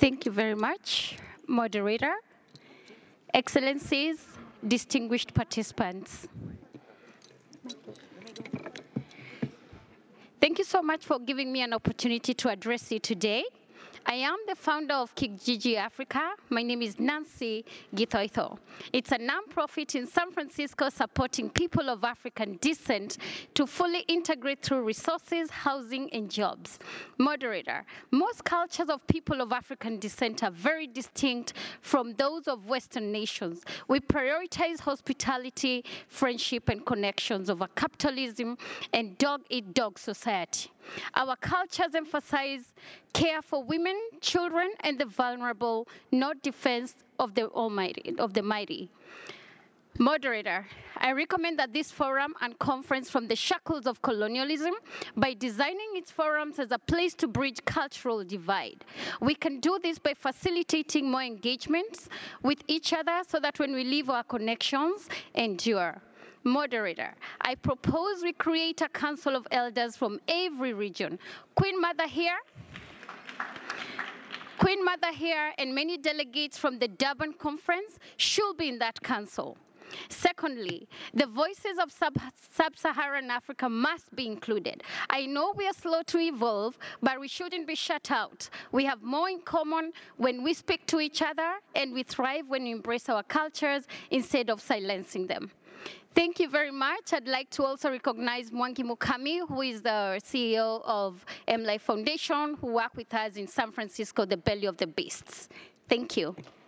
Thank you very much, moderator, excellencies, distinguished participants. Thank you so much for giving me an opportunity to address you today. I am the founder of Kijiji Africa. My name is Nancy Githoitho. It's a nonprofit in San Francisco supporting people of African descent to fully integrate through resources, housing, and jobs. Moderator, most cultures of people of African descent are very distinct from those of Western nations. We prioritize hospitality, friendship, and connections over capitalism and dog-eat-dog society. Our cultures emphasize care for women, children, and the vulnerable, not defense of the almighty, of the mighty. Moderator, I recommend that this forum and conference from the shackles of colonialism by designing its forums as a place to bridge cultural divide. We can do this by facilitating more engagements with each other so that when we leave our connections endure. Moderator, I propose we create a council of elders from every region. Queen Mother here, Queen Mother here, and many delegates from the Durban Conference should be in that council. Secondly, the voices of sub-Saharan Africa must be included. I know we are slow to evolve, but we shouldn't be shut out. We have more in common when we speak to each other, and we thrive when we embrace our cultures instead of silencing them. Thank you very much. I'd like to also recognize Mwangi Mukami, who is the CEO of MLife Foundation, who work with us in San Francisco, the belly of the beasts. Thank you.